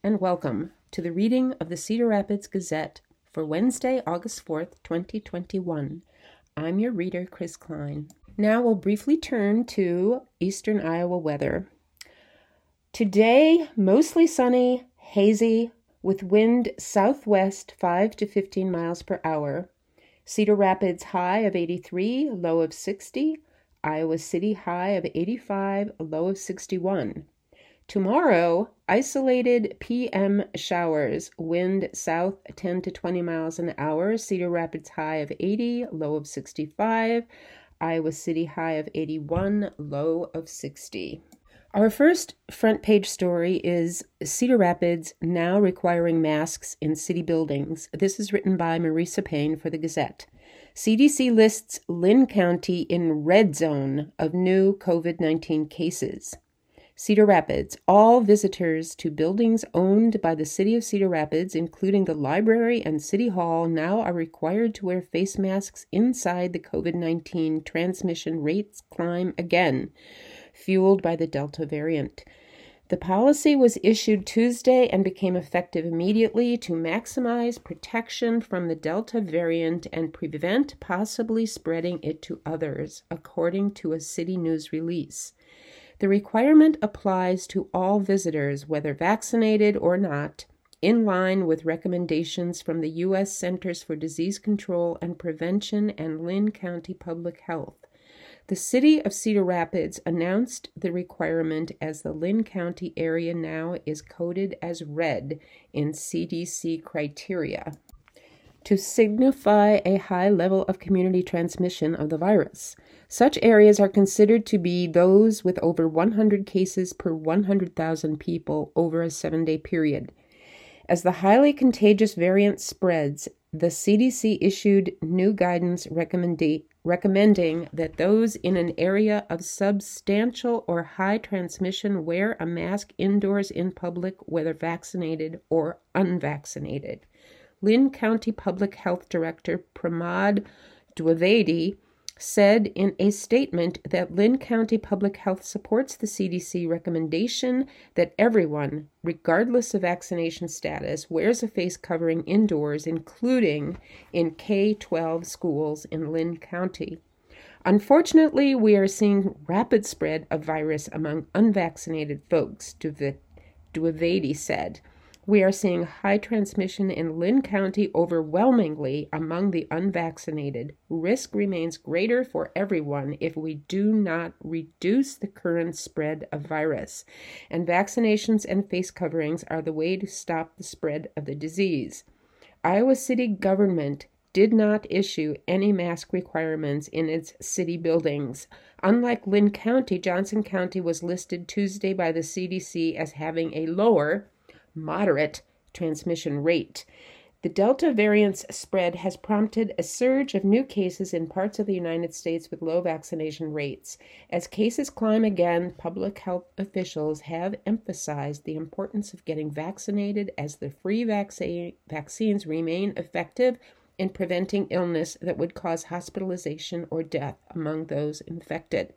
and welcome to the reading of the Cedar Rapids Gazette for Wednesday, August 4th, 2021. I'm your reader, Chris Klein. Now we'll briefly turn to eastern Iowa weather. Today, mostly sunny, hazy, with wind southwest 5 to 15 miles per hour. Cedar Rapids high of 83, low of 60. Iowa City high of 85, low of 61. Tomorrow, isolated PM showers, wind south 10 to 20 miles an hour. Cedar Rapids high of 80, low of 65. Iowa City high of 81, low of 60. Our first front page story is Cedar Rapids now requiring masks in city buildings. This is written by Marisa Payne for the Gazette. CDC lists Linn County in red zone of new COVID-19 cases. Cedar Rapids. All visitors to buildings owned by the city of Cedar Rapids, including the library and city hall, now are required to wear face masks inside. The COVID-19 transmission rates climb again, fueled by the Delta variant. The policy was issued Tuesday and became effective immediately to maximize protection from the Delta variant and prevent possibly spreading it to others, according to a city news release. The requirement applies to all visitors, whether vaccinated or not, in line with recommendations from the U.S. Centers for Disease Control and Prevention and Linn County Public Health. The city of Cedar Rapids announced the requirement as the Linn County area now is coded as red in CDC criteria to signify a high level of community transmission of the virus. Such areas are considered to be those with over 100 cases per 100,000 people over a 7-day period. As the highly contagious variant spreads, the CDC issued new guidance recommending that those in an area of substantial or high transmission wear a mask indoors in public, whether vaccinated or unvaccinated. Linn County Public Health Director Pramod Dwivedi said in a statement that Linn County Public Health supports the CDC recommendation that everyone, regardless of vaccination status, wears a face covering indoors, including in K-12 schools in Linn County. Unfortunately, we are seeing rapid spread of virus among unvaccinated folks, Dwivedi said. We are seeing high transmission in Linn County overwhelmingly among the unvaccinated. Risk remains greater for everyone if we do not reduce the current spread of virus, and vaccinations and face coverings are the way to stop the spread of the disease. Iowa City government did not issue any mask requirements in its city buildings. Unlike Linn County, Johnson County was listed Tuesday by the CDC as having a lower, moderate transmission rate. The Delta variant's spread has prompted a surge of new cases in parts of the United States with low vaccination rates. As cases climb again, public health officials have emphasized the importance of getting vaccinated as the free vaccines remain effective in preventing illness that would cause hospitalization or death among those infected.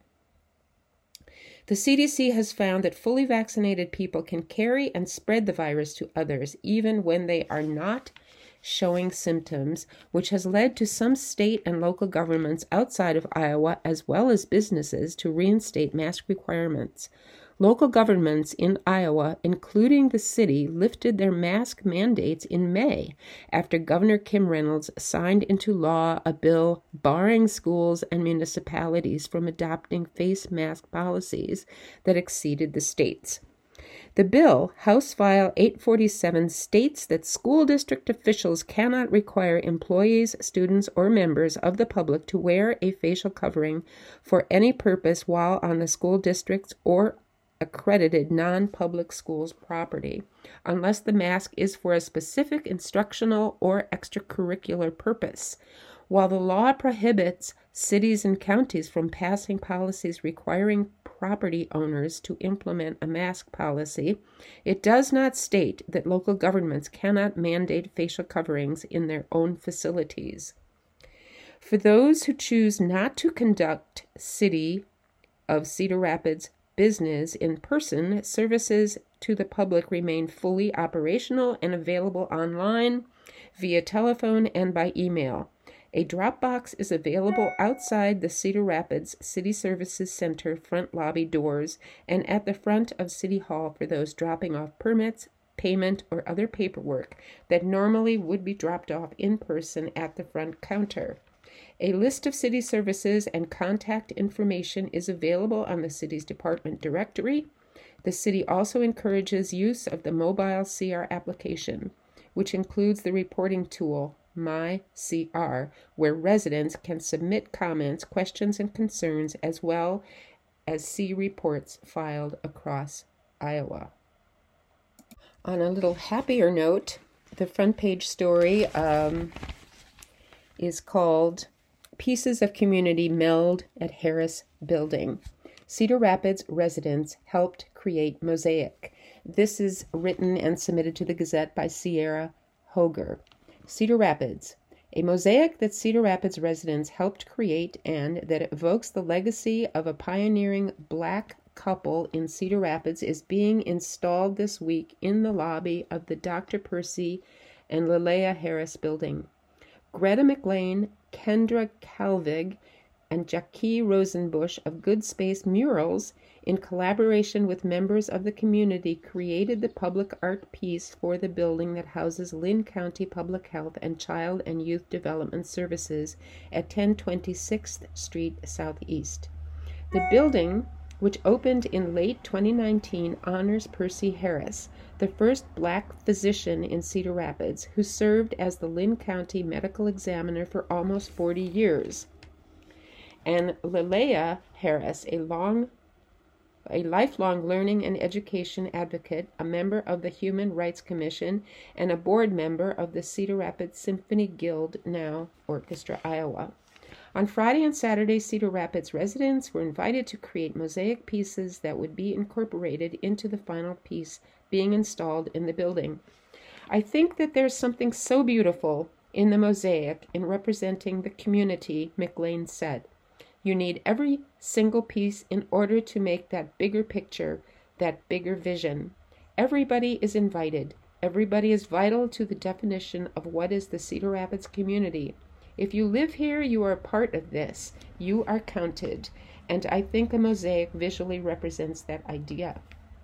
The CDC has found that fully vaccinated people can carry and spread the virus to others even when they are not showing symptoms, which has led to some state and local governments outside of Iowa, as well as businesses, to reinstate mask requirements. Local governments in Iowa, including the city, lifted their mask mandates in May after Governor Kim Reynolds signed into law a bill barring schools and municipalities from adopting face mask policies that exceeded the state's. The bill, House File 847, states that school district officials cannot require employees, students, or members of the public to wear a facial covering for any purpose while on the school district's or accredited non-public schools property, unless the mask is for a specific instructional or extracurricular purpose. While the law prohibits cities and counties from passing policies requiring property owners to implement a mask policy, it does not state that local governments cannot mandate facial coverings in their own facilities. For those who choose not to conduct City of Cedar Rapids business in person, services to the public remain fully operational and available online, via telephone, and by email. A drop box is available outside the Cedar Rapids City Services Center front lobby doors and at the front of City Hall for those dropping off permits, payment, or other paperwork that normally would be dropped off in person at the front counter. A list of city services and contact information is available on the city's department directory. The city also encourages use of the mobile CR application, which includes the reporting tool MyCR, where residents can submit comments, questions, and concerns, as well as see reports filed across Iowa. On a little happier note, the front page story is called Pieces of Community Meld at Harris Building. Cedar Rapids residents helped create mosaic. This is written and submitted to the Gazette by Sierra Hoger. Cedar Rapids, a mosaic that Cedar Rapids residents helped create and that evokes the legacy of a pioneering Black couple in Cedar Rapids, is being installed this week in the lobby of the Dr. Percy and Lilea Harris building. Greta McLean, Kendra Calvig, and Jackie Rosenbush of Good Space Murals, in collaboration with members of the community, created the public art piece for the building that houses Linn County Public Health and Child and Youth Development Services at 1026th Street Southeast. The building, which opened in late 2019, honors Percy Harris, the first Black physician in Cedar Rapids, who served as the Linn County Medical Examiner for almost 40 years. And Lilea Harris, a lifelong learning and education advocate, a member of the Human Rights Commission, and a board member of the Cedar Rapids Symphony Guild, now Orchestra, Iowa. On Friday and Saturday, Cedar Rapids residents were invited to create mosaic pieces that would be incorporated into the final piece being installed in the building. I think that there's something so beautiful in the mosaic in representing the community, McLean said. You need every single piece in order to make that bigger picture, that bigger vision. Everybody is invited. Everybody is vital to the definition of what is the Cedar Rapids community. If you live here, you are a part of this. You are counted. And I think a mosaic visually represents that idea.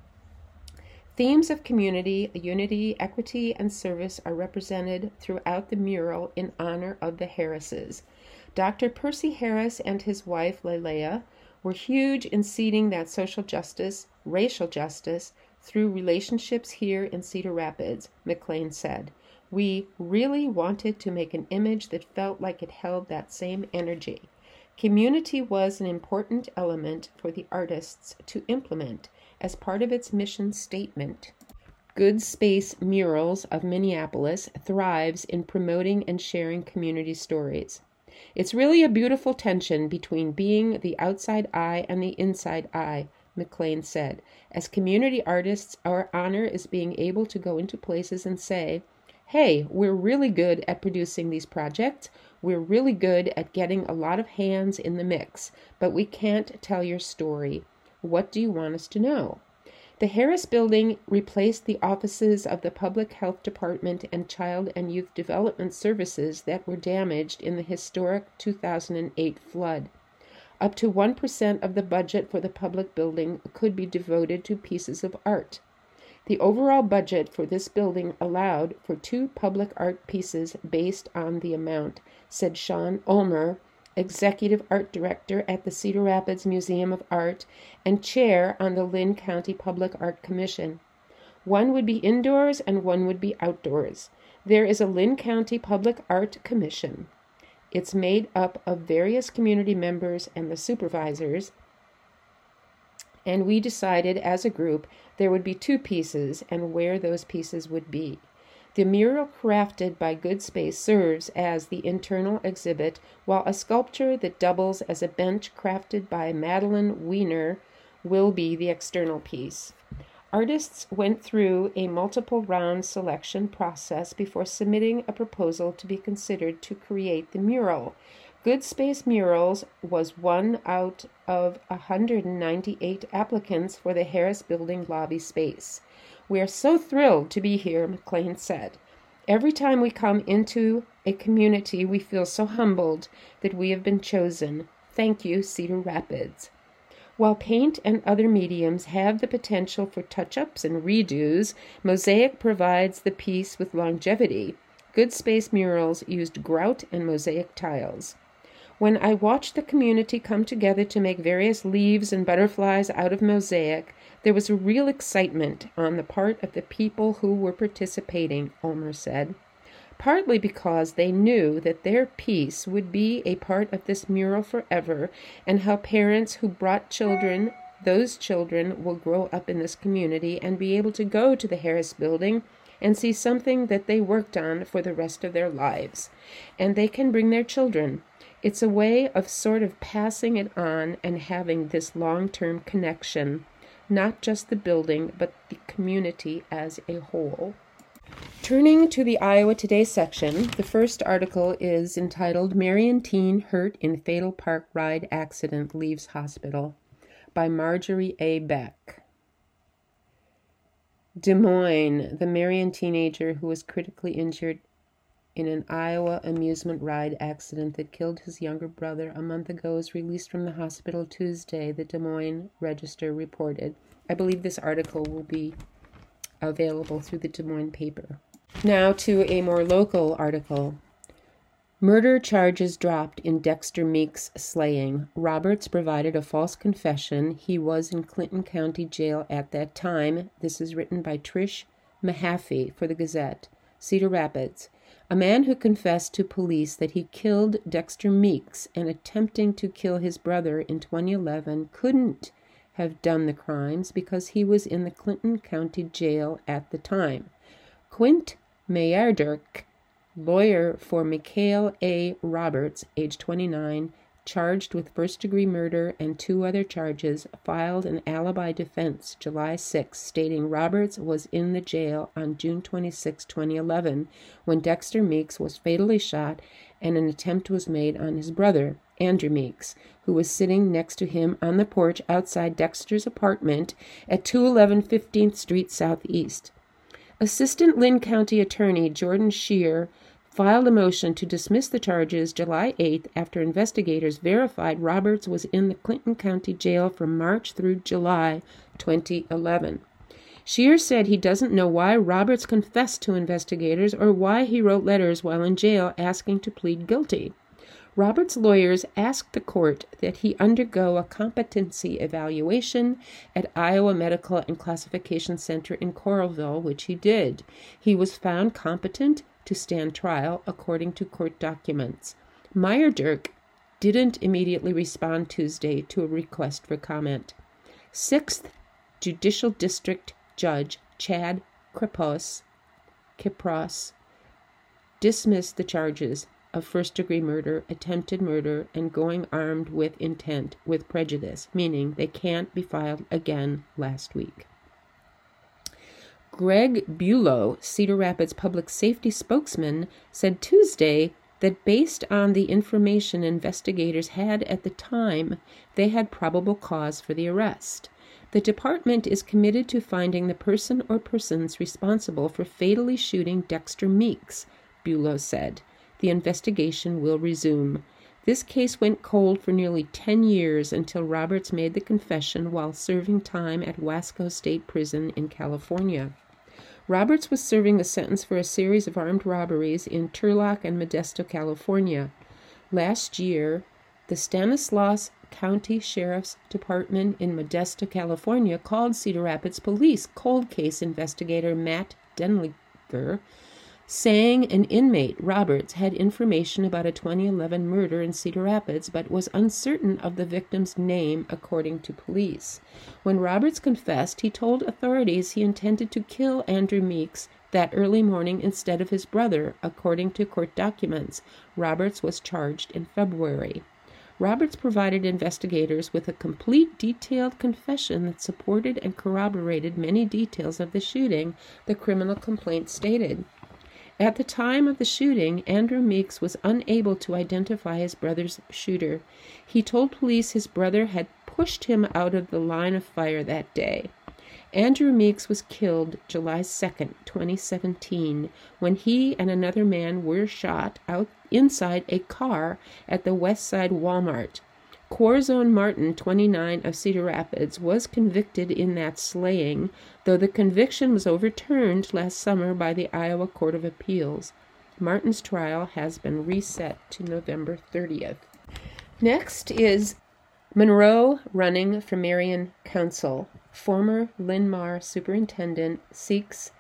Themes of community, unity, equity, and service are represented throughout the mural in honor of the Harrises. Dr. Percy Harris and his wife, Lilea, were huge in seeding that social justice, racial justice, through relationships here in Cedar Rapids, McLean said. We really wanted to make an image that felt like it held that same energy. Community was an important element for the artists to implement as part of its mission statement. Good Space Murals of Minneapolis thrives in promoting and sharing community stories. It's really a beautiful tension between being the outside eye and the inside eye, McLean said. As community artists, our honor is being able to go into places and say, hey, we're really good at producing these projects. We're really good at getting a lot of hands in the mix, but we can't tell your story. What do you want us to know? The Harris Building replaced the offices of the Public Health Department and Child and Youth Development Services that were damaged in the historic 2008 flood. Up to 1% of the budget for the public building could be devoted to pieces of art. The overall budget for this building allowed for 2 public art pieces based on the amount, said Sean Ulmer, Executive Art Director at the Cedar Rapids Museum of Art and Chair on the Linn County Public Art Commission. One would be indoors and one would be outdoors. There is a Linn County Public Art Commission. It's made up of various community members and the supervisors, and we decided as a group there would be 2 pieces and where those pieces would be. The mural crafted by Good Space serves as the internal exhibit, while a sculpture that doubles as a bench crafted by Madeline Wiener will be the external piece. Artists went through a multiple round selection process before submitting a proposal to be considered to create the mural. Good Space Murals was one out of 198 applicants for the Harris Building lobby space. We are so thrilled to be here, McLean said. Every time we come into a community, we feel so humbled that we have been chosen. Thank you, Cedar Rapids. While paint and other mediums have the potential for touch-ups and redos, mosaic provides the piece with longevity. Good Space Murals used grout and mosaic tiles. When I watched the community come together to make various leaves and butterflies out of mosaic, there was a real excitement on the part of the people who were participating, Ulmer said, partly because they knew that their piece would be a part of this mural forever, and how parents who brought children, those children will grow up in this community and be able to go to the Harris Building and see something that they worked on for the rest of their lives. And they can bring their children. It's a way of sort of passing it on and having this long-term connection, not just the building, but the community as a whole. Turning to the Iowa Today section, the first article is entitled Marion Teen Hurt in Fatal Park Ride Accident Leaves Hospital by Marjorie A. Beck. Des Moines, the Marion teenager who was critically injured in an Iowa amusement ride accident that killed his younger brother a month ago was released from the hospital Tuesday, the Des Moines Register reported. I believe this article will be available through the Des Moines paper. Now to a more local article. Murder charges dropped in Dexter Meeks' slaying. Roberts provided a false confession. He was in Clinton County Jail at that time. This is written by Trish Mahaffey for the Gazette. Cedar Rapids. A man who confessed to police that he killed Dexter Meeks and attempting to kill his brother in 2011 couldn't have done the crimes because he was in the Clinton County Jail at the time. Quint Mayerdirk, lawyer for Mikhail A. Roberts, age 29, charged with first-degree murder and 2 other charges, filed an alibi defense July 6, stating Roberts was in the jail on June 26, 2011, when Dexter Meeks was fatally shot and an attempt was made on his brother, Andrew Meeks, who was sitting next to him on the porch outside Dexter's apartment at 211 15th Street Southeast. Assistant Lynn County Attorney Jordan Scheer filed a motion to dismiss the charges July 8th after investigators verified Roberts was in the Clinton County Jail from March through July 2011. Scheer said he doesn't know why Roberts confessed to investigators or why he wrote letters while in jail asking to plead guilty. Roberts' lawyers asked the court that he undergo a competency evaluation at Iowa Medical and Classification Center in Coralville, which he did. He was found competent to stand trial, according to court documents. Mayerdirk didn't immediately respond Tuesday to a request for comment. 6th Judicial District Judge Chad Kipros dismissed the charges of first-degree murder, attempted murder, and going armed with intent with prejudice, meaning they can't be filed again last week. Greg Bulow, Cedar Rapids public safety spokesman, said Tuesday that based on the information investigators had at the time, they had probable cause for the arrest. The department is committed to finding the person or persons responsible for fatally shooting Dexter Meeks, Bulow said. The investigation will resume. This case went cold for nearly 10 years until Roberts made the confession while serving time at Wasco State Prison in California. Roberts was serving a sentence for a series of armed robberies in Turlock and Modesto, California. Last year, the Stanislaus County Sheriff's Department in Modesto, California, called Cedar Rapids Police cold case investigator Matt Denlinger, saying an inmate, Roberts, had information about a 2011 murder in Cedar Rapids but was uncertain of the victim's name, according to police. When Roberts confessed, he told authorities he intended to kill Andrew Meeks that early morning instead of his brother, according to court documents. Roberts was charged in February. Roberts provided investigators with a complete, detailed confession that supported and corroborated many details of the shooting, the criminal complaint stated. At the time of the shooting, Andrew Meeks was unable to identify his brother's shooter. He told police his brother had pushed him out of the line of fire that day. Andrew Meeks was killed July 2nd, 2017, when he and another man were shot out inside a car at the West Side Walmart. Corazon Martin, 29, of Cedar Rapids, was convicted in that slaying, though the conviction was overturned last summer by the Iowa Court of Appeals. Martin's trial has been reset to November 30th. Next is Monroe running for Marion Council. Former Linn-Mar superintendent seeks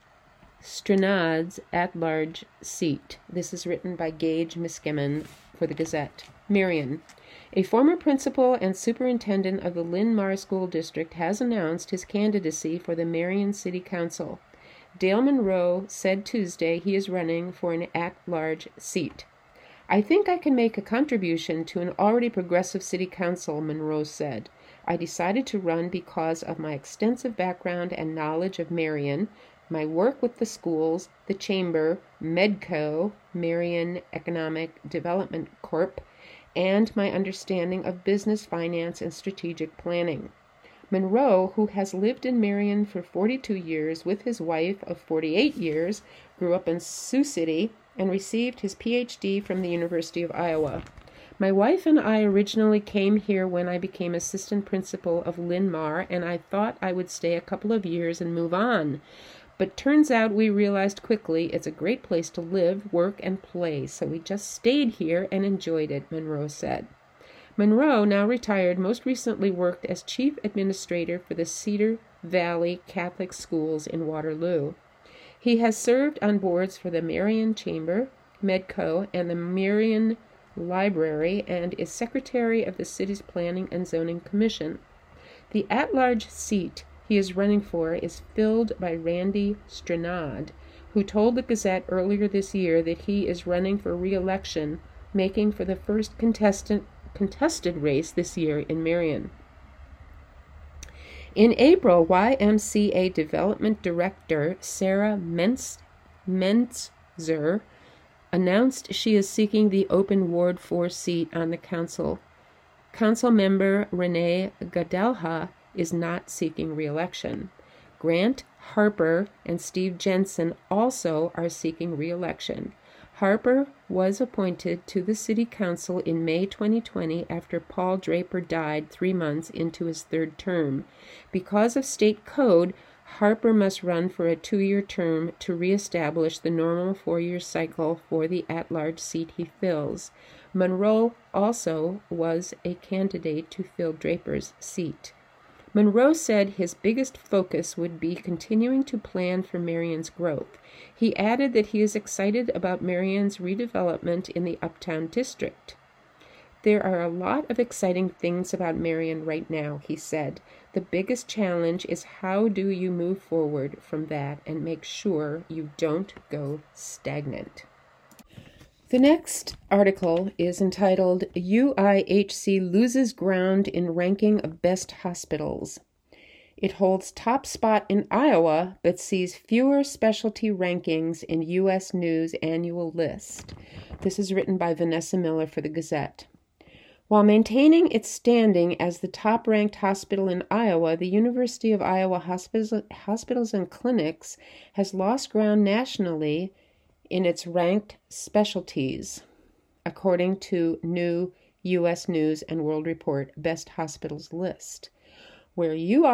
Stranad's at-large seat. This is written by Gage Miskimen for the Gazette. Marion. A former principal and superintendent of the Linn-Mar School District has announced his candidacy for the Marion City Council. Dale Monroe said Tuesday he is running for an at-large seat. I think I can make a contribution to an already progressive city council, Monroe said. I decided to run because of my extensive background and knowledge of Marion, my work with the schools, the chamber, Medco, Marion Economic Development Corp., and my understanding of business finance and strategic planning. Monroe, who has lived in Marion for 42 years with his wife of 48 years, grew up in Sioux City and received his Ph.D. from the University of Iowa. My wife and I originally came here when I became assistant principal of Linn-Mar, and I thought I would stay a couple of years and move on. But turns out we realized quickly it's a great place to live, work, and play, so we just stayed here and enjoyed it, Monroe said. Monroe, now retired, most recently worked as chief administrator for the Cedar Valley Catholic Schools in Waterloo. He has served on boards for the Marion Chamber, Medco, and the Marion Library, and is secretary of the city's Planning and Zoning Commission. The at-large seat he is running for is filled by Randy Stranad, who told the Gazette earlier this year that he is running for re-election, making for the first contested race this year in Marion. In April, YMCA Development Director Sarah Mentzer announced she is seeking the open Ward 4 seat on the council. Council member Renee Gadelha is not seeking re-election. Grant Harper and Steve Jensen also are seeking re-election. Harper was appointed to the city council in May 2020 after Paul Draper died 3 months into his third term. Because of state code, Harper must run for a 2-year term to reestablish the normal 4-year cycle for the at-large seat he fills. Monroe also was a candidate to fill Draper's seat. Monroe said his biggest focus would be continuing to plan for Marion's growth. He added that he is excited about Marion's redevelopment in the Uptown District. There are a lot of exciting things about Marion right now, he said. The biggest challenge is how do you move forward from that and make sure you don't go stagnant. The next article is entitled, UIHC Loses Ground in Ranking of Best Hospitals. It holds top spot in Iowa, but sees fewer specialty rankings in U.S. News annual list. This is written by Vanessa Miller for the Gazette. While maintaining its standing as the top-ranked hospital in Iowa, the University of Iowa Hospitals and Clinics has lost ground nationally in its ranked specialties, according to new U.S. News and World Report Best Hospitals list, where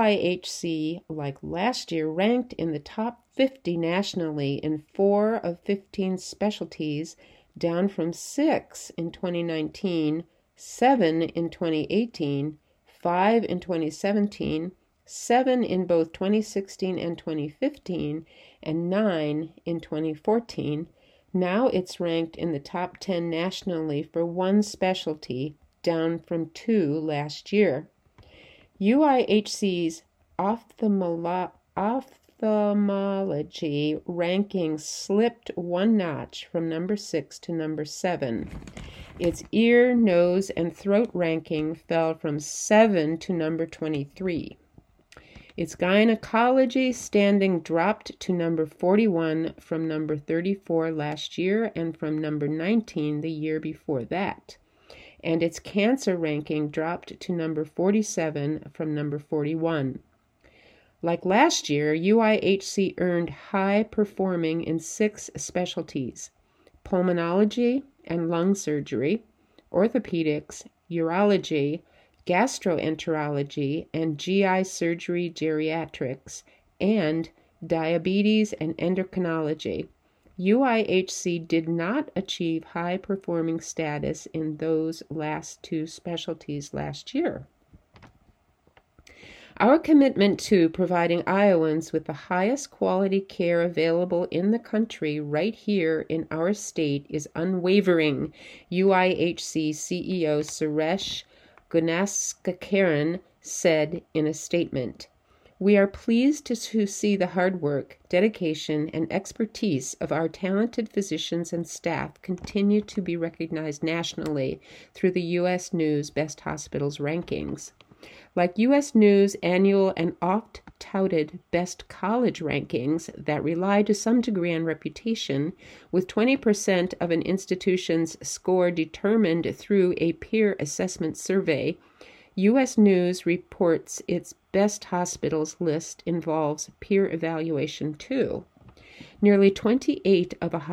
UIHC, like last year, ranked in the top 50 nationally in 4 of 15 specialties, down from 6 in 2019, 7 in 2018, 5 in 2017, 7 in both 2016 and 2015, and 9 in 2014. Now it's ranked in the top 10 nationally for 1 specialty, down from 2 last year. UIHC's ophthalmology ranking slipped 1 notch from number 6 to number 7. Its ear, nose, and throat ranking fell from 7 to number 23. Its gynecology standing dropped to number 41 from number 34 last year and from number 19 the year before that. And its cancer ranking dropped to number 47 from number 41. Like last year, UIHC earned high performing in 6 specialties: pulmonology and lung surgery, orthopedics, urology, gastroenterology and GI surgery geriatrics, and diabetes and endocrinology. UIHC did not achieve high-performing status in those last 2 specialties last year. Our commitment to providing Iowans with the highest quality care available in the country right here in our state is unwavering, UIHC CEO Suresh Gunasekaran said in a statement. We are pleased to see the hard work, dedication, and expertise of our talented physicians and staff continue to be recognized nationally through the U.S. News Best Hospitals rankings. Like U.S. News annual and oft-touted Best College rankings that rely to some degree on reputation, with 20% of an institution's score determined through a peer assessment survey, U.S. News reports its best hospitals list involves peer evaluation too. Nearly 28%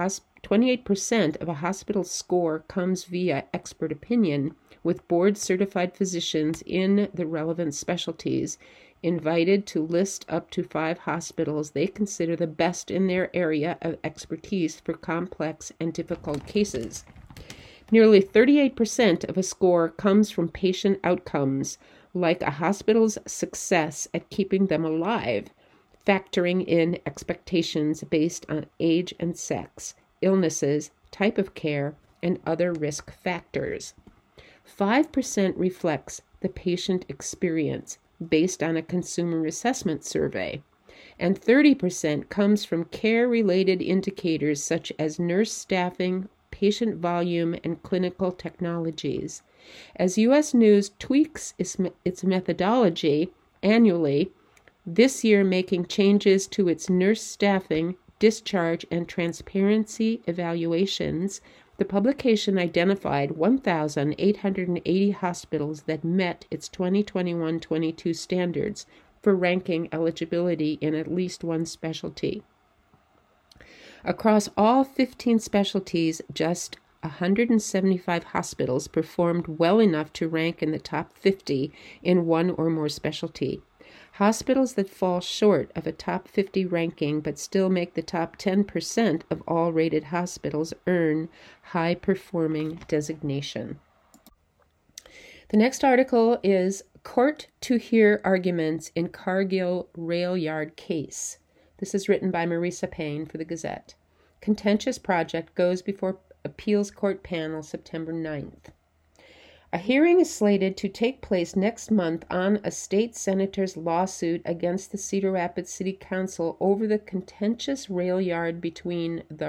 of a hospital's score comes via expert opinion, with board-certified physicians in the relevant specialties invited to list up to 5 hospitals they consider the best in their area of expertise for complex and difficult cases. Nearly 38% of a score comes from patient outcomes, like a hospital's success at keeping them alive, factoring in expectations based on age and sex, illnesses, type of care, and other risk factors. 5% reflects the patient experience based on a consumer assessment survey, and 30% comes from care-related indicators such as nurse staffing, patient volume, and clinical technologies. As U.S. News tweaks its methodology annually, this year making changes to its nurse staffing, discharge, and transparency evaluations, the publication identified 1,880 hospitals that met its 2021-22 standards for ranking eligibility in at least one specialty. Across all 15 specialties, just 175 hospitals performed well enough to rank in the top 50 in one or more specialty. Hospitals that fall short of a top 50 ranking but still make the top 10% of all rated hospitals earn high-performing designation. The next article is Court to Hear Arguments in Cargill Rail Yard Case. This is written by Marisa Payne for the Gazette. Contentious project goes before appeals court panel September 9th. A hearing is slated to take place next month on a state senator's lawsuit against the Cedar Rapids City Council over the contentious rail yard between the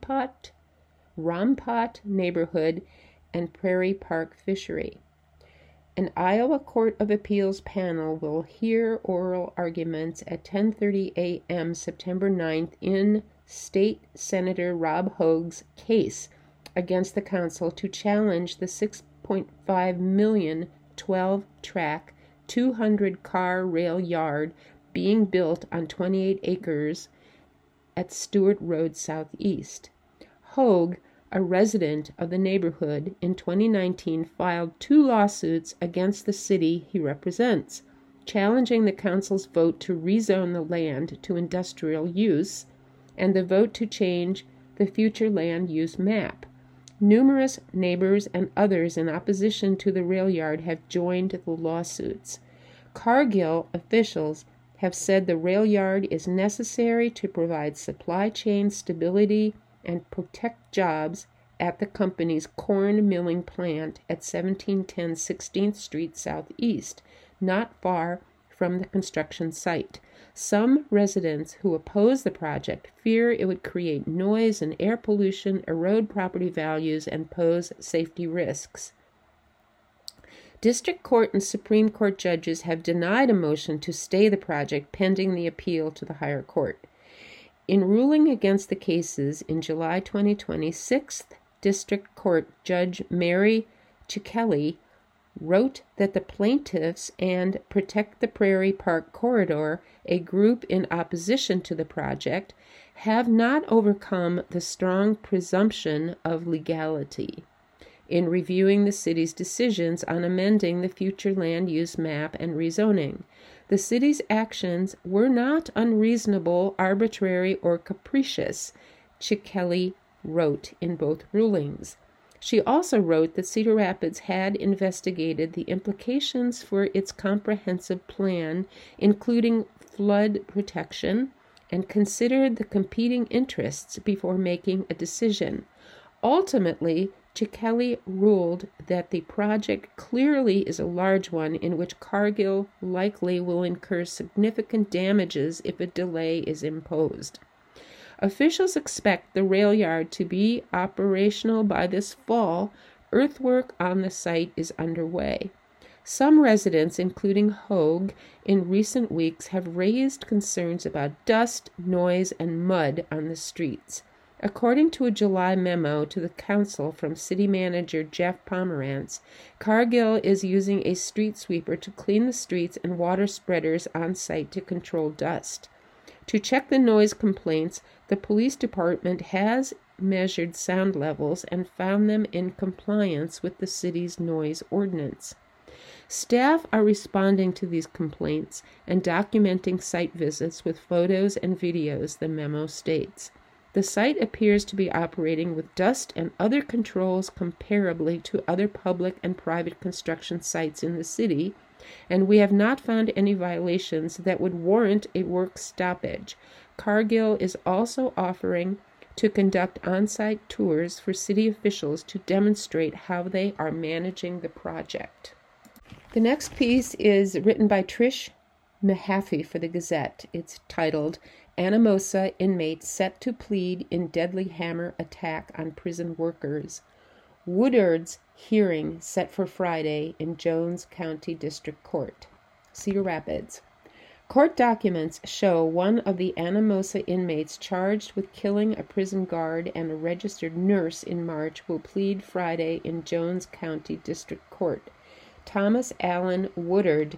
Rompot neighborhood and Prairie Park Fishery. An Iowa Court of Appeals panel will hear oral arguments at 10:30 a.m. September 9th in State Senator Rob Hogue's case against the council to challenge the $6.5 million 12-track 200-car rail yard being built on 28 acres at Stewart Road Southeast. Hogue, a resident of the neighborhood, in 2019 filed 2 lawsuits against the city he represents, challenging the council's vote to rezone the land to industrial use and the vote to change the future land use map. Numerous neighbors and others in opposition to the rail yard have joined the lawsuits. Cargill officials have said the rail yard is necessary to provide supply chain stability and protect jobs at the company's corn milling plant at 1710 16th Street Southeast, not far from the construction site. Some residents who oppose the project fear it would create noise and air pollution, erode property values, and pose safety risks. District Court and Supreme Court judges have denied a motion to stay the project pending the appeal to the higher court. In ruling against the cases in July 2020, 6th District Court Judge Mary Cichelli wrote that the plaintiffs and Protect the Prairie Park Corridor, a group in opposition to the project, have not overcome the strong presumption of legality in reviewing the city's decisions on amending the future land use map and rezoning. The city's actions were not unreasonable, arbitrary, or capricious, Cichelli wrote in both rulings. She also wrote that Cedar Rapids had investigated the implications for its comprehensive plan, including flood protection, and considered the competing interests before making a decision. Ultimately, Cichelli ruled that the project clearly is a large one in which Cargill likely will incur significant damages if a delay is imposed. Officials expect the rail yard to be operational by this fall. Earthwork on the site is underway. Some residents, including Hogue, in recent weeks have raised concerns about dust, noise, and mud on the streets. According to a July memo to the council from city manager Jeff Pomerantz, Cargill is using a street sweeper to clean the streets and water spreaders on site to control dust. To check the noise complaints, the police department has measured sound levels and found them in compliance with the city's noise ordinance. Staff are responding to these complaints and documenting site visits with photos and videos, the memo states. The site appears to be operating with dust and other controls comparably to other public and private construction sites in the city, and we have not found any violations that would warrant a work stoppage. Cargill is also offering to conduct on-site tours for city officials to demonstrate how they are managing the project. The next piece is written by Trish Mahaffey for the Gazette. It's titled, Anamosa Inmate Set to Plead in Deadly Hammer Attack on Prison Workers. Woodard's hearing set for Friday in Jones County District Court, Cedar Rapids. Court documents show one of the Anamosa inmates charged with killing a prison guard and a registered nurse in March will plead Friday in Jones County District Court. Thomas Allen Woodard,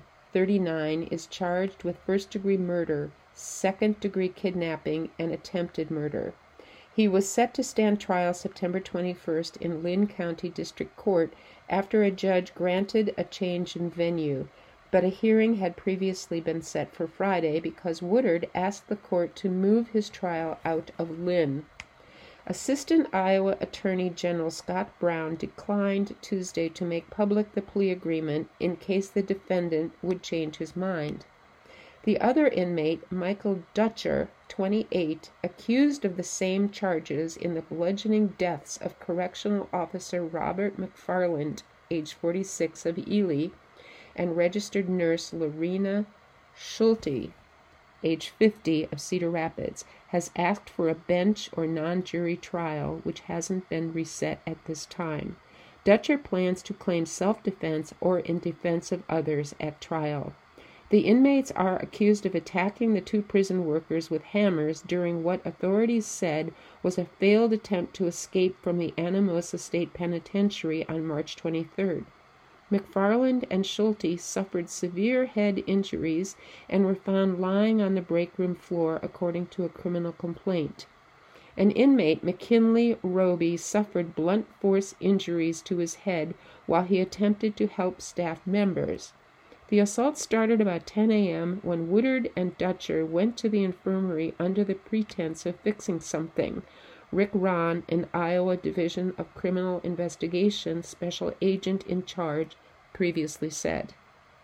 39, is charged with first-degree murder, second-degree kidnapping, and attempted murder. He was set to stand trial September 21st in Lynn County District Court after a judge granted a change in venue, but a hearing had previously been set for Friday because Woodard asked the court to move his trial out of Lynn. Assistant Iowa Attorney General Scott Brown declined Tuesday to make public the plea agreement in case the defendant would change his mind. The other inmate, Michael Dutcher, 28, accused of the same charges in the bludgeoning deaths of Correctional Officer Robert McFarland, age 46, of Ely, and registered nurse Lorena Schulte, age 50, of Cedar Rapids, has asked for a bench or non-jury trial, which hasn't been reset at this time. Dutcher plans to claim self-defense or in defense of others at trial. The inmates are accused of attacking the two prison workers with hammers during what authorities said was a failed attempt to escape from the Anamosa State Penitentiary on March 23rd. McFarland and Schulte suffered severe head injuries and were found lying on the break room floor, according to a criminal complaint. An inmate, McKinley Roby, suffered blunt force injuries to his head while he attempted to help staff members. The assault started about 10 a.m. when Woodard and Dutcher went to the infirmary under the pretense of fixing something. Rick Ron, an Iowa Division of Criminal Investigation special agent in charge, previously said.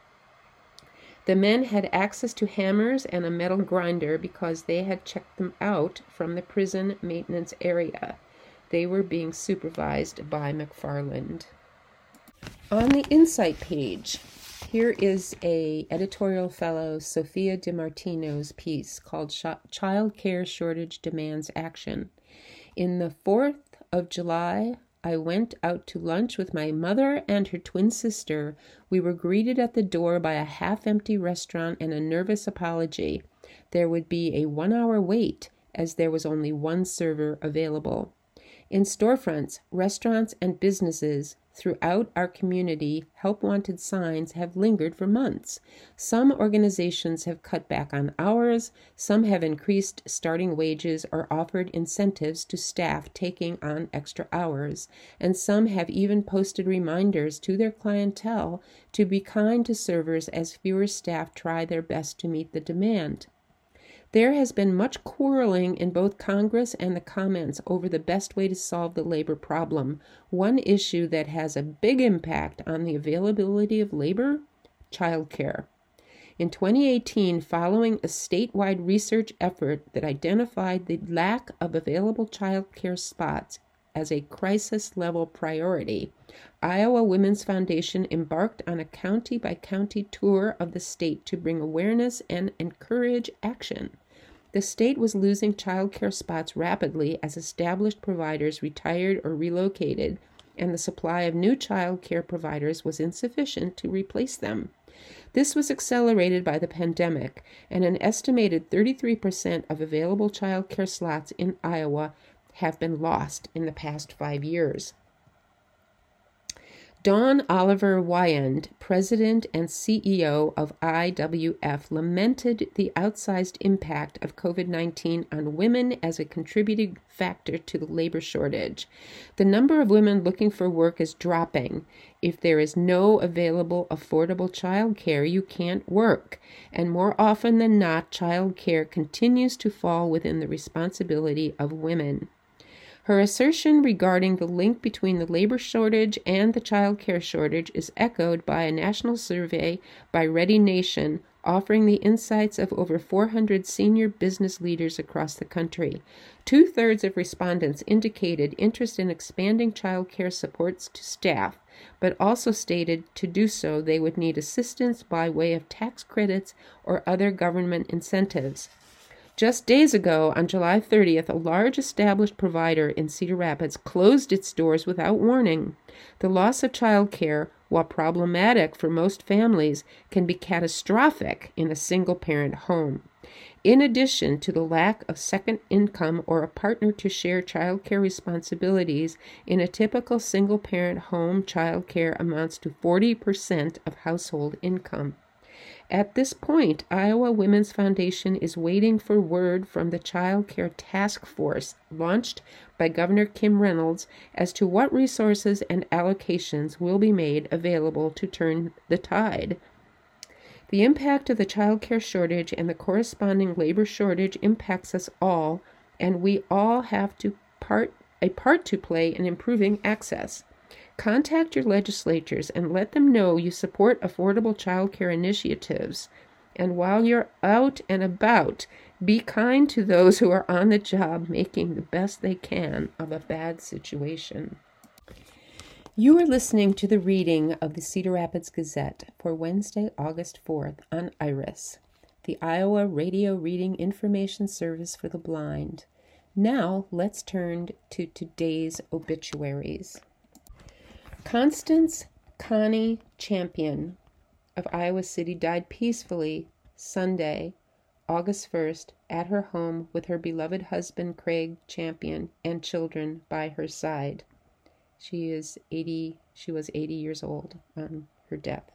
The men had access to hammers and a metal grinder because they had checked them out from the prison maintenance area. They were being supervised by McFarland. On the Insight page, here is a editorial fellow Sophia DiMartino's piece called Child Care Shortage Demands Action. In the 4th of July I went out to lunch with my mother and her twin sister. We were greeted at the door by a half-empty restaurant and a nervous apology. There would be a 1-hour wait, as there was only one server available. In storefronts, restaurants, and businesses throughout our community, help wanted signs have lingered for months. Some organizations have cut back on hours, some have increased starting wages or offered incentives to staff taking on extra hours, and some have even posted reminders to their clientele to be kind to servers as fewer staff try their best to meet the demand. There has been much quarreling in both Congress and the comments over the best way to solve the labor problem. One issue that has a big impact on the availability of labor: childcare. In 2018, following a statewide research effort that identified the lack of available childcare spots as a crisis-level priority, Iowa Women's Foundation embarked on a county-by-county tour of the state to bring awareness and encourage action. The state was losing childcare spots rapidly as established providers retired or relocated, and the supply of new childcare providers was insufficient to replace them. This was accelerated by the pandemic, and an estimated 33% of available childcare slots in Iowa have been lost in the past 5 years. Dawn Oliver Wyand, president and CEO of IWF, lamented the outsized impact of COVID-19 on women as a contributing factor to the labor shortage. The number of women looking for work is dropping. If there is no available affordable child care, you can't work. And more often than not, child care continues to fall within the responsibility of women. Her assertion regarding the link between the labor shortage and the child care shortage is echoed by a national survey by Ready Nation, offering the insights of over 400 senior business leaders across the country. 2/3 of respondents indicated interest in expanding child care supports to staff, but also stated to do so they would need assistance by way of tax credits or other government incentives. Just days ago, on July 30th, a large established provider in Cedar Rapids closed its doors without warning. The loss of child care, while problematic for most families, can be catastrophic in a single-parent home. In addition to the lack of second income or a partner to share child care responsibilities, in a typical single-parent home, child care amounts to 40% of household income. At this point, Iowa Women's Foundation is waiting for word from the Child Care Task Force, launched by Governor Kim Reynolds, as to what resources and allocations will be made available to turn the tide. The impact of the child care shortage and the corresponding labor shortage impacts us all, and we all have a part to play in improving access. Contact your legislatures and let them know you support affordable child care initiatives. And while you're out and about, be kind to those who are on the job making the best they can of a bad situation. You are listening to the reading of the Cedar Rapids Gazette for Wednesday, August 4th on IRIS, the Iowa Radio Reading Information Service for the Blind. Now let's turn to today's obituaries. Constance Connie Champion of Iowa City died peacefully Sunday, August 1st, at her home with her beloved husband Craig Champion and children by her side. She was 80 years old on her death.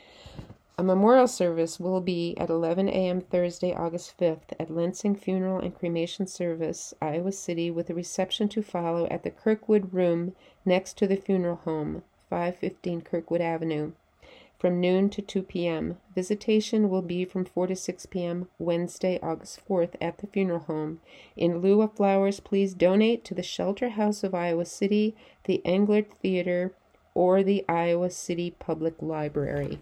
A memorial service will be at 11 a.m. Thursday, August 5th at Lensing Funeral and Cremation Service, Iowa City, with a reception to follow at the Kirkwood Room next to the funeral home, 515 Kirkwood Avenue, from noon to 2 p.m. Visitation will be from 4 to 6 p.m. Wednesday, August 4th at the funeral home. In lieu of flowers, please donate to the Shelter House of Iowa City, the Englert Theater, or the Iowa City Public Library.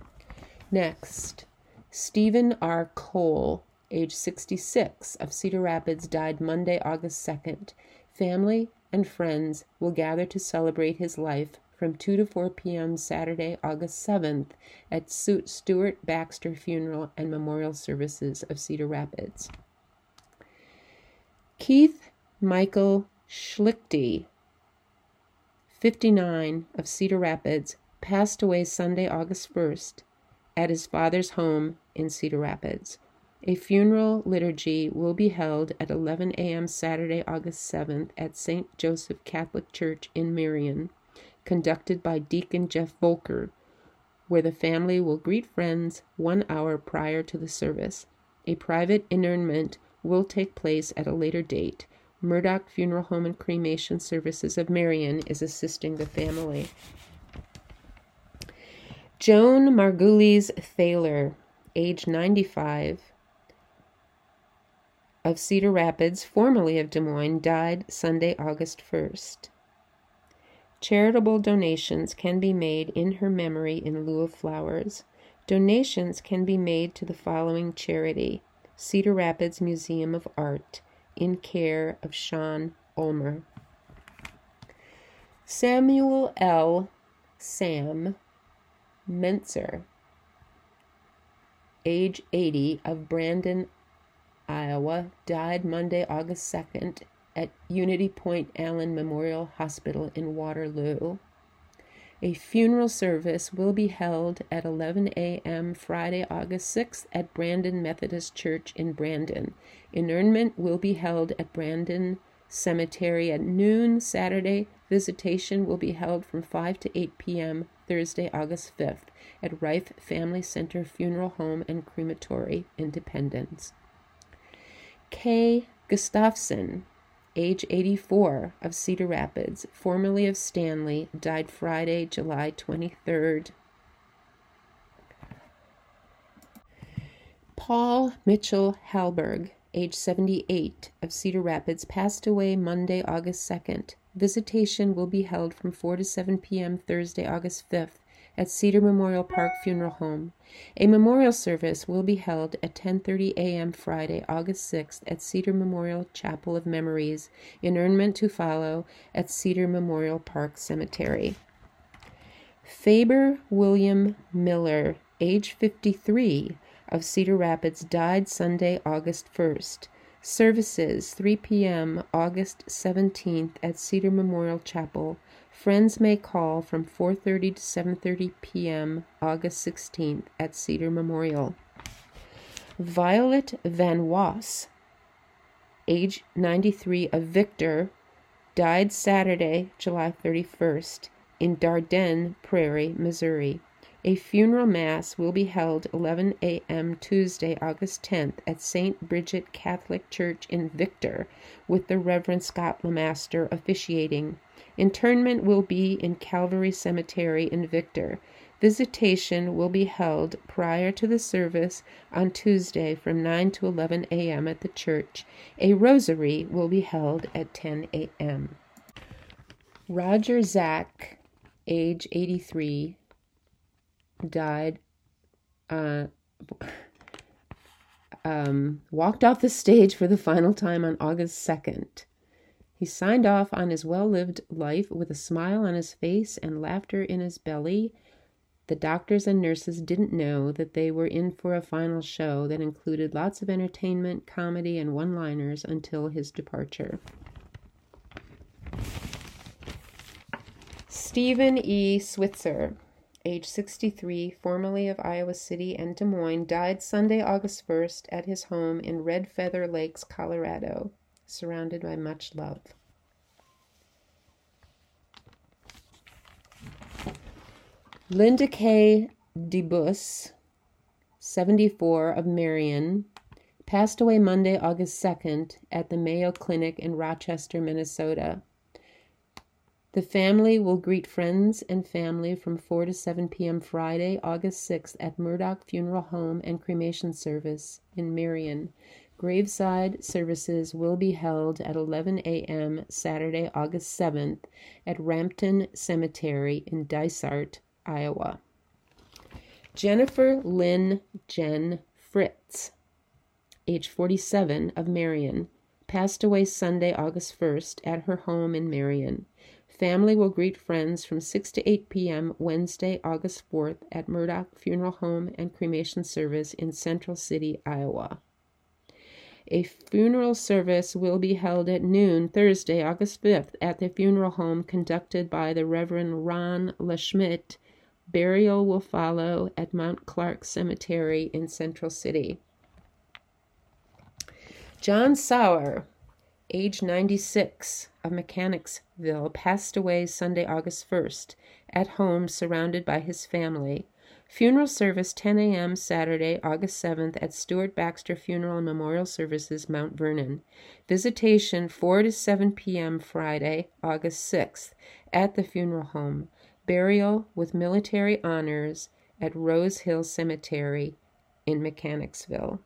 Next, Stephen R. Cole, age 66, of Cedar Rapids, died Monday, August 2nd. Family and friends will gather to celebrate his life from 2 to 4 p.m. Saturday, August 7th at Stuart Baxter Funeral and Memorial Services of Cedar Rapids. Keith Michael Schlichty, 59, of Cedar Rapids, passed away Sunday, August 1st, at his father's home in Cedar Rapids. A funeral liturgy will be held at 11 a.m. Saturday, August 7th at St. Joseph Catholic Church in Marion, conducted by Deacon Jeff Volker, where the family will greet friends 1 hour prior to the service. A private interment will take place at a later date. Murdoch Funeral Home and Cremation Services of Marion is assisting the family. Joan Margulies Thaler, age 95, of Cedar Rapids, formerly of Des Moines, died Sunday, August 1st. Charitable donations can be made in her memory in lieu of flowers. Donations can be made to the following charity: Cedar Rapids Museum of Art, in care of Sean Ulmer. Samuel L. Sam Mentzer, age 80, of Brandon, Iowa, died Monday, August 2nd at Unity Point Allen Memorial Hospital in Waterloo. A funeral service will be held at 11 a.m. Friday, August 6th at Brandon Methodist Church in Brandon. Interment will be held at Brandon Cemetery at noon Saturday. Visitation will be held from 5 to 8 p.m. Thursday, August 5th at Rife Family Center Funeral Home and Crematory, Independence. Kay Gustafson, age 84, of Cedar Rapids, formerly of Stanley, died Friday, July 23rd. Paul Mitchell Halberg, age 78, of Cedar Rapids, passed away Monday, August 2nd. Visitation will be held from 4 to 7 p.m. Thursday, August 5th at Cedar Memorial Park Funeral Home. A memorial service will be held at 10:30 a.m. Friday, August 6th at Cedar Memorial Chapel of Memories. Interment to follow at Cedar Memorial Park Cemetery. Faber William Miller, age 53, of Cedar Rapids, died Sunday, August 1st. Services 3 p.m. August 17th at Cedar Memorial Chapel. Friends may call from 4:30 to 7:30 p.m. August 16th at Cedar Memorial. Violet Van Was, age 93, of Victor, died Saturday, July 31st, in Dardenne Prairie, Missouri. A funeral mass will be held 11 a.m. Tuesday, August 10th at St. Bridget Catholic Church in Victor, with the Reverend Scott Lemaster officiating. Interment will be in Calvary Cemetery in Victor. Visitation will be held prior to the service on Tuesday from 9 to 11 a.m. at the church. A rosary will be held at 10 a.m. Roger Zack, age 83, died, walked off the stage for the final time on August 2nd. He signed off on his well-lived life with a smile on his face and laughter in his belly. The doctors and nurses didn't know that they were in for a final show that included lots of entertainment, comedy, and one-liners until his departure. Stephen E. Switzer, age 63, formerly of Iowa City and Des Moines, died Sunday, August 1st at his home in Red Feather Lakes, Colorado, surrounded by much love. Linda K. DeBus, 74, of Marion, passed away Monday, August 2nd at the Mayo Clinic in Rochester, Minnesota. The family will greet friends and family from 4 to 7 p.m. Friday, August 6th at Murdoch Funeral Home and Cremation Service in Marion. Graveside services will be held at 11 a.m. Saturday, August 7th at Rampton Cemetery in Dysart, Iowa. Jennifer Lynn Jen Fritz, age 47, of Marion, passed away Sunday, August 1st at her home in Marion. Family will greet friends from 6 to 8 p.m. Wednesday, August 4th at Murdoch Funeral Home and Cremation Service in Central City, Iowa. A funeral service will be held at noon Thursday, August 5th, at the funeral home conducted by the Reverend Ron LaSchmidt. Burial will follow at Mount Clark Cemetery in Central City. John Sauer, age 96, of Mechanicsville, passed away Sunday, August 1st, at home surrounded by his family. Funeral service 10 a.m. Saturday, August 7th at Stuart Baxter Funeral and Memorial Services, Mount Vernon. Visitation 4 to 7 p.m. Friday, August 6th, at the funeral home. Burial with military honors at Rose Hill Cemetery in Mechanicsville.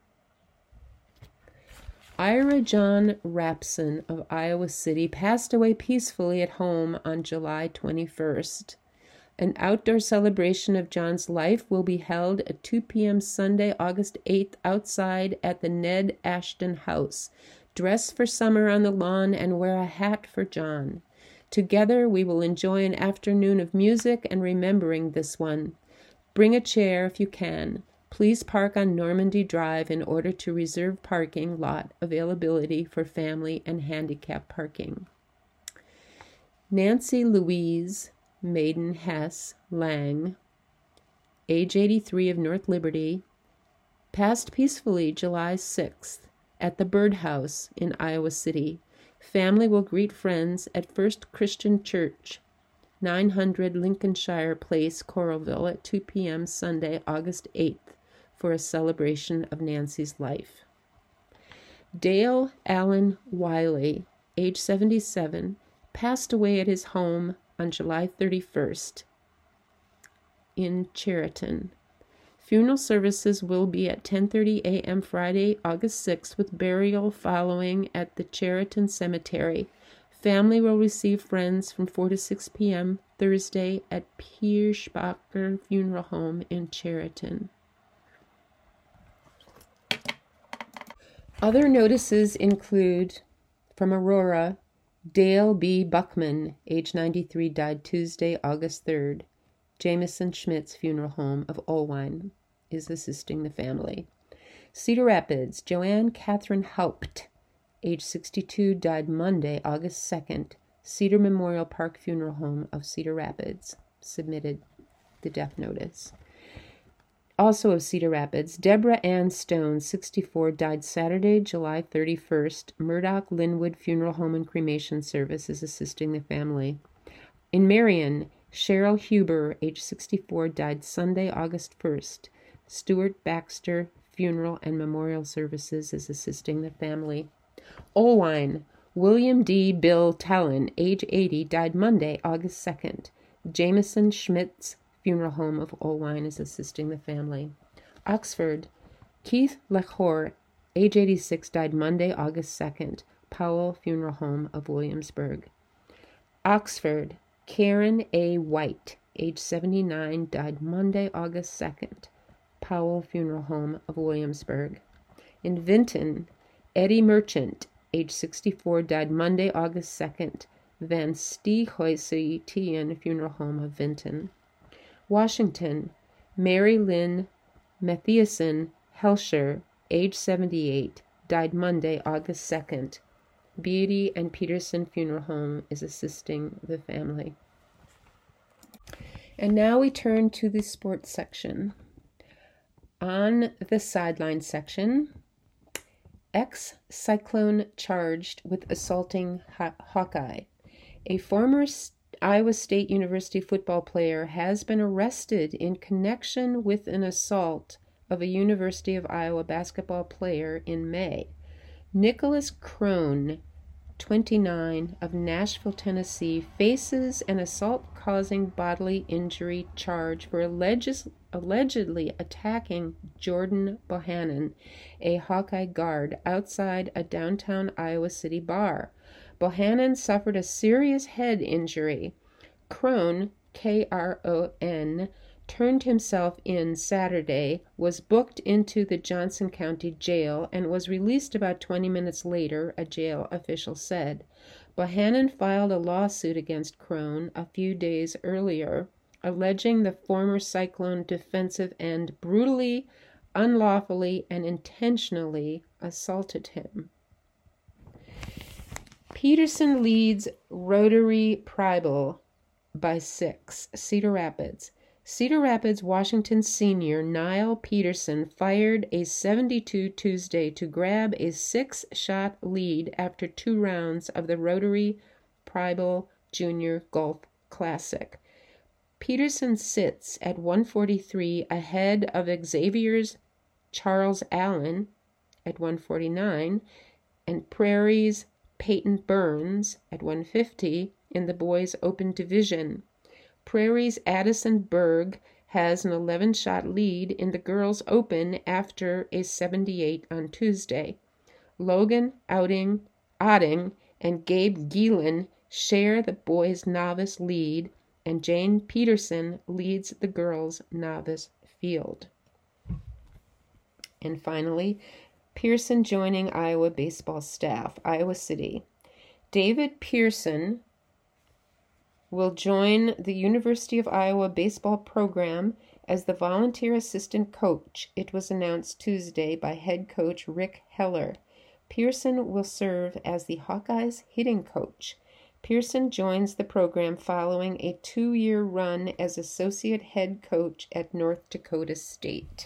Ira John Rapson of Iowa City passed away peacefully at home on July 21st. An outdoor celebration of John's life will be held at 2 p.m. Sunday, August 8th, outside at the Ned Ashton House. Dress for summer on the lawn and wear a hat for John. Together we will enjoy an afternoon of music and remembering this one. Bring a chair if you can. Please park on Normandy Drive in order to reserve parking lot availability for family and handicap parking. Nancy Louise Maiden Hess Lang, age 83, of North Liberty, passed peacefully July 6th at the Birdhouse in Iowa City. Family will greet friends at First Christian Church, 900 Lincolnshire Place, Coralville, at 2 p.m. Sunday, August 8th, for a celebration of Nancy's life. Dale Allen Wiley, age 77, passed away at his home on July 31st in Chariton. Funeral services will be at 10:30 a.m. Friday, August 6th, with burial following at the Chariton Cemetery. Family will receive friends from 4 to 6 p.m. Thursday at Pierschbacher Funeral Home in Chariton. Other notices include, from Aurora, Dale B. Buckman, age 93, died Tuesday, August 3rd. Jameson Schmidt's Funeral Home of Olwine is assisting the family. Cedar Rapids, Joanne Catherine Haupt, age 62, died Monday, August 2nd. Cedar Memorial Park Funeral Home of Cedar Rapids submitted the death notice. Also of Cedar Rapids, Deborah Ann Stone, 64, died Saturday, July 31st. Murdoch Linwood Funeral Home and Cremation Service is assisting the family. In Marion, Cheryl Huber, age 64, died Sunday, August 1st. Stuart Baxter Funeral and Memorial Services is assisting the family. Olwine, William D. Bill Talon, age 80, died Monday, August 2nd. Jameson Schmidt's Funeral Home of Olwine is assisting the family. Oxford, Keith Lechor, age 86, died Monday, August 2nd. Powell Funeral Home of Williamsburg. Oxford, Karen A. White, age 79, died Monday, August 2nd. Powell Funeral Home of Williamsburg. In Vinton, Eddie Merchant, age 64, died Monday, August 2nd. Van Stiehoise Tian Funeral Home of Vinton. Washington, Mary Lynn Matthiason Helsher, age 78, died Monday, August 2nd. Beatty and Peterson Funeral Home is assisting the family. And now we turn to the sports section. On the sideline section, ex-Cyclone charged with assaulting Hawkeye. A former Iowa State University football player has been arrested in connection with an assault of a University of Iowa basketball player in May. Nicholas Crone, 29, of Nashville, Tennessee, faces an assault-causing bodily injury charge for allegedly attacking Jordan Bohannon, a Hawkeye guard, outside a downtown Iowa City bar. Bohannon suffered a serious head injury. Crone, K-R-O-N, turned himself in Saturday, was booked into the Johnson County Jail, and was released about 20 minutes later, a jail official said. Bohannon filed a lawsuit against Crone a few days earlier, alleging the former Cyclone defensive end brutally unlawfully and intentionally assaulted him. Peterson leads Rotary Preble by 6, Cedar Rapids. Cedar Rapids, Washington senior Niall Peterson fired a 72 Tuesday to grab a 6-shot lead after 2 rounds of the Rotary Preble Junior Golf Classic. Peterson sits at 143 ahead of Xavier's Charles Allen at 149 and Prairie's Peyton Burns at 150 in the boys' open division. Prairie's Addison Berg has an 11-shot lead in the girls' open after a 78 on Tuesday. Logan Odding and Gabe Geelan share the boys' novice lead, and Jane Peterson leads the girls' novice field. And finally, Pearson joining Iowa baseball staff, Iowa City. David Pearson will join the University of Iowa baseball program as the volunteer assistant coach. It was announced Tuesday by head coach Rick Heller. Pearson will serve as the Hawkeyes hitting coach. Pearson joins the program following a 2-year run as associate head coach at North Dakota State.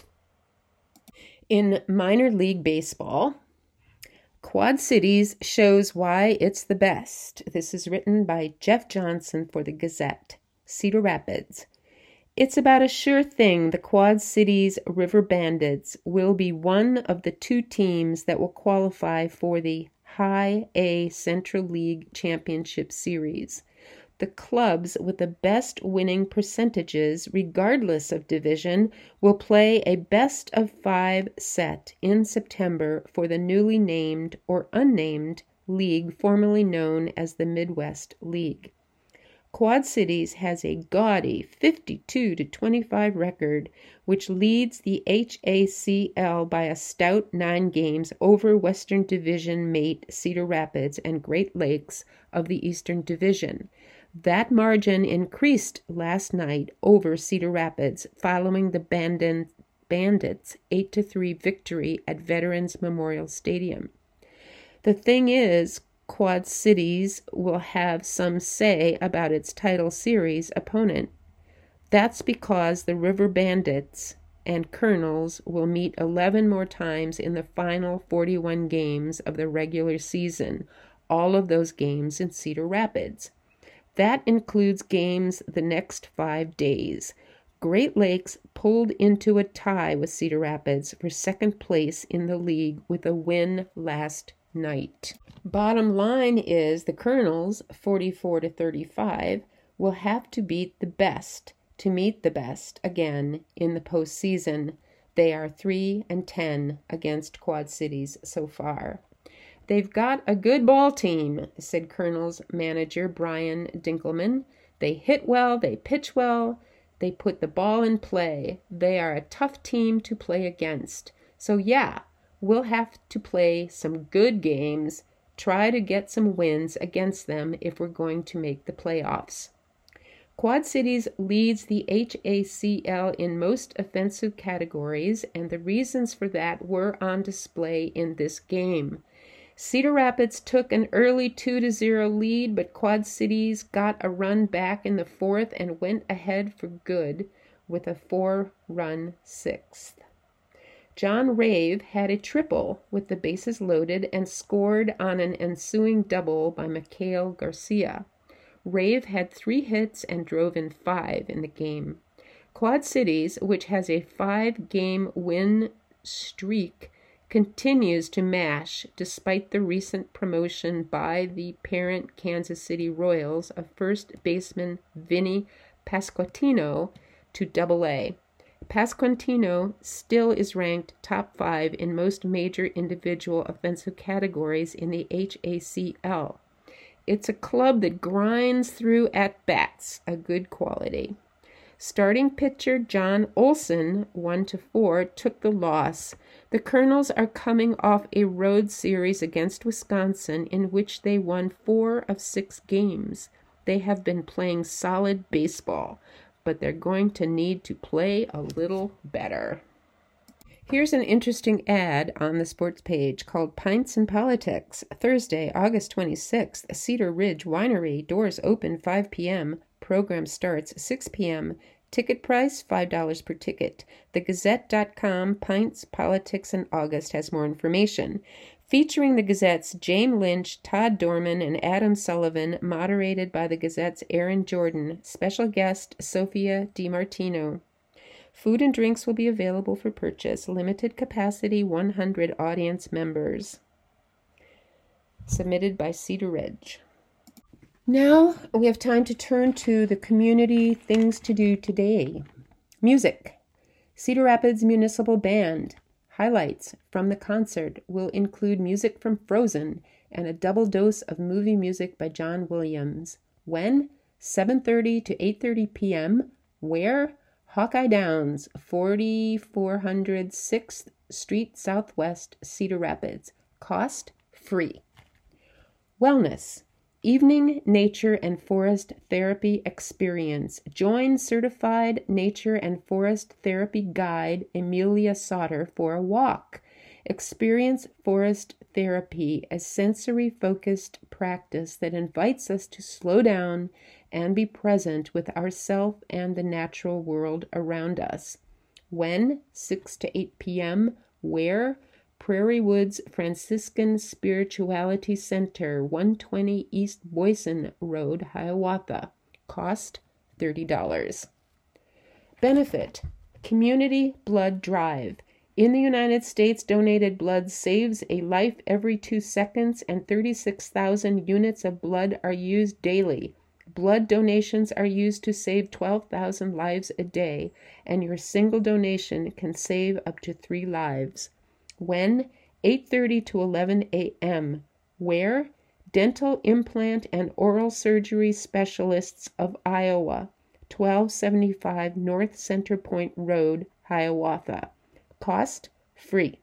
In minor league baseball, Quad Cities shows why it's the best. This is written by Jeff Johnson for the Gazette, Cedar Rapids. It's about a sure thing the Quad Cities River Bandits will be one of the 2 teams that will qualify for the High A Central League Championship Series. The clubs with the best winning percentages, regardless of division, will play a best-of-5 set in September for the newly named or unnamed league formerly known as the Midwest League. Quad Cities has a gaudy 52-25 record, which leads the HACL by a stout 9 games over Western Division mate Cedar Rapids and Great Lakes of the Eastern Division. That margin increased last night over Cedar Rapids following the Bandits' 8-3 victory at Veterans Memorial Stadium. The thing is, Quad Cities will have some say about its title series opponent. That's because the River Bandits and Colonels will meet 11 more times in the final 41 games of the regular season, all of those games in Cedar Rapids. That includes games the next 5 days. Great Lakes pulled into a tie with Cedar Rapids for second place in the league with a win last night. Bottom line is the Colonels, 44-35, will have to beat the best to meet the best again in the postseason. They are 3-10 against Quad Cities so far. They've got a good ball team, said Colonel's manager Brian Dinkelman. They hit well, they pitch well, they put the ball in play. They are a tough team to play against. So yeah, we'll have to play some good games, try to get some wins against them if we're going to make the playoffs. Quad Cities leads the HACL in most offensive categories, and the reasons for that were on display in this game. Cedar Rapids took an early 2-0 lead, but Quad Cities got a run back in the 4th and went ahead for good with a 4-run 6th. John Rave had a triple with the bases loaded and scored on an ensuing double by Mikhail Garcia. Rave had 3 hits and drove in 5 in the game. Quad Cities, which has a 5-game win streak, continues to mash despite the recent promotion by the parent Kansas City Royals of first baseman Vinny Pasquantino to Double-A. Pasquantino still is ranked top 5 in most major individual offensive categories in the HACL. It's a club that grinds through at-bats, a good quality. Starting pitcher John Olson, 1-4, took the loss. The Colonels are coming off a road series against Wisconsin in which they won 4 of 6 games. They have been playing solid baseball, but they're going to need to play a little better. Here's an interesting ad on the sports page called Pints and Politics. Thursday, August 26th, Cedar Ridge Winery. Doors open 5 p.m. Program starts 6 p.m. Ticket price, $5 per ticket. TheGazette.com, Pints, Politics in August has more information. Featuring the Gazette's James Lynch, Todd Dorman, and Adam Sullivan, moderated by the Gazette's Aaron Jordan. Special guest, Sophia DiMartino. Food and drinks will be available for purchase. Limited capacity, 100 audience members. Submitted by Cedar Ridge. Now we have time to turn to the community things to do today. Music. Cedar Rapids Municipal Band. Highlights from the concert will include music from Frozen and a double dose of movie music by John Williams. When? 7:30 to 8:30 p.m. Where? Hawkeye Downs, 4400 6th Street Southwest, Cedar Rapids. Cost? Free. Wellness. Evening Nature and Forest Therapy Experience. Join certified nature and forest therapy guide Amelia Sauter for a walk. Experience forest therapy, a sensory-focused practice that invites us to slow down and be present with ourselves and the natural world around us. When? 6 to 8 p.m. Where? Prairie Woods Franciscan Spirituality Center, 120 East Boyson Road, Hiawatha. Cost $30. Benefit. Community Blood Drive. In the United States, donated blood saves a life every 2 seconds, and 36,000 units of blood are used daily. Blood donations are used to save 12,000 lives a day, and your single donation can save up to 3 lives. When? 8:30 to 11 a.m. Where? Dental Implant and Oral Surgery Specialists of Iowa, 1275 North Center Point Road, Hiawatha. Cost? Free.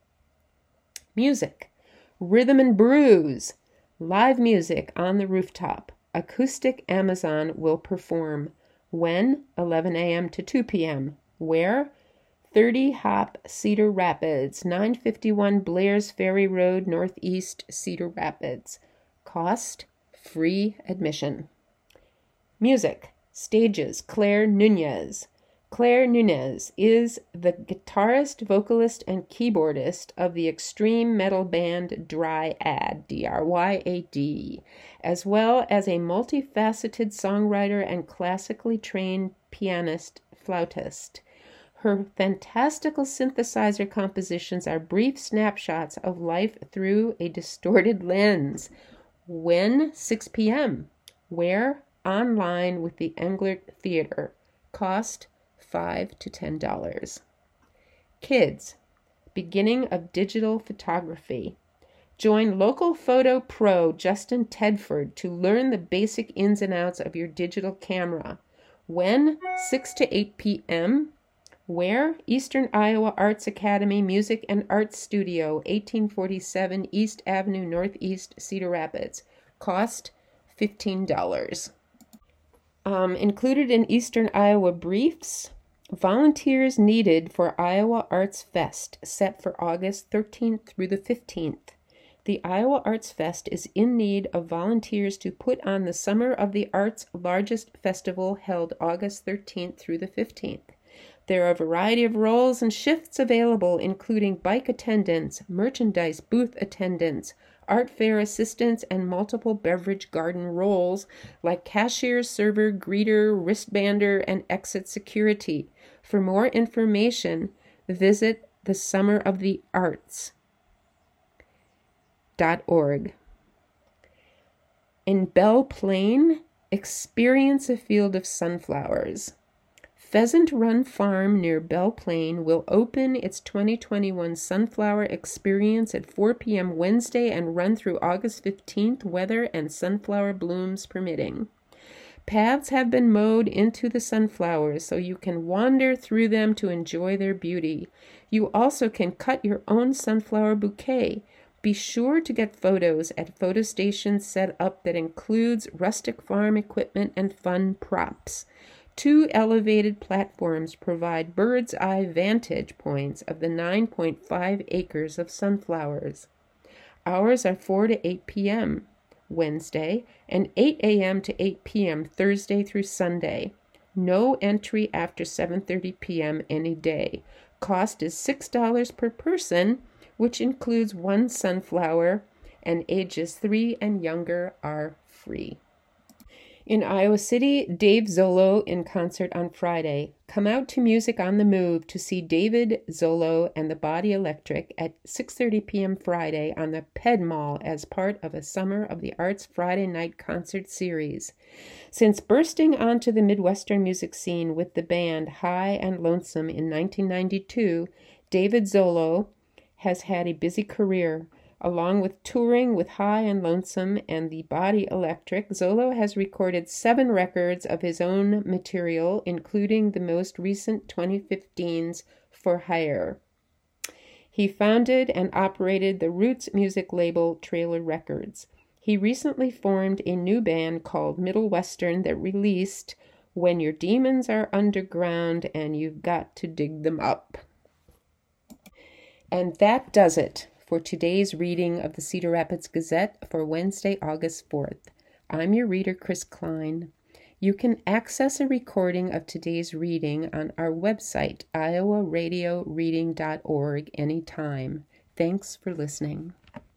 Music. Rhythm and Brews. Live music on the rooftop. Acoustic Amazon will perform. When? 11 a.m. to 2 p.m. Where? 30 Hop, Cedar Rapids, 951 Blair's Ferry Road, Northeast, Cedar Rapids. Cost? Free admission. Music. Stages. Claire Nunez. Claire Nunez is the guitarist, vocalist, and keyboardist of the extreme metal band Dryad, D-R-Y-A-D, as well as a multifaceted songwriter and classically trained pianist, flautist. Her fantastical synthesizer compositions are brief snapshots of life through a distorted lens. When? 6 p.m. Where? Online with the Englert Theater. Cost? $5 to $10. Kids. Beginning of digital photography. Join local photo pro Justin Tedford to learn the basic ins and outs of your digital camera. When? 6 to 8 p.m. Where? Eastern Iowa Arts Academy Music and Arts Studio, 1847 East Avenue Northeast, Cedar Rapids. Cost? $15. Included in Eastern Iowa briefs, volunteers needed for Iowa Arts Fest, set for August 13th through the 15th. The Iowa Arts Fest is in need of volunteers to put on the Summer of the Arts' largest festival held August 13th through the 15th. There are a variety of roles and shifts available, including bike attendants, merchandise booth attendants, art fair assistants, and multiple beverage garden roles like cashier, server, greeter, wristbander, and exit security. For more information, visit the Summer of the Arts.org. In Belle Plaine, experience a field of sunflowers. Pheasant Run Farm near Belle Plaine will open its 2021 Sunflower Experience at 4 p.m. Wednesday and run through August 15th, weather and sunflower blooms permitting. Paths have been mowed into the sunflowers so you can wander through them to enjoy their beauty. You also can cut your own sunflower bouquet. Be sure to get photos at photo stations set up that includes rustic farm equipment and fun props. 2 elevated platforms provide bird's eye vantage points of the 9.5 acres of sunflowers. Hours are 4 to 8 p.m. Wednesday and 8 a.m. to 8 p.m. Thursday through Sunday. No entry after 7:30 p.m. any day. Cost is $6 per person, which includes one sunflower, and ages 3 and younger are free. In Iowa City, Dave Zollo in concert on Friday. Come out to Music on the Move to see David Zollo and the Body Electric at 6:30 p.m. Friday on the Ped Mall as part of a Summer of the Arts Friday night concert series. Since bursting onto the Midwestern music scene with the band High and Lonesome in 1992, David Zollo has had a busy career. Along with touring with High and Lonesome and the Body Electric, Zollo has recorded 7 records of his own material, including the most recent 2015's For Hire. He founded and operated the Roots music label Trailer Records. He recently formed a new band called Middle Western that released When Your Demons Are Underground and You've Got to Dig Them Up. And that does it for today's reading of the Cedar Rapids Gazette for Wednesday, August 4th. I'm your reader, Chris Klein. You can access a recording of today's reading on our website, iowaradioreading.org, anytime. Thanks for listening.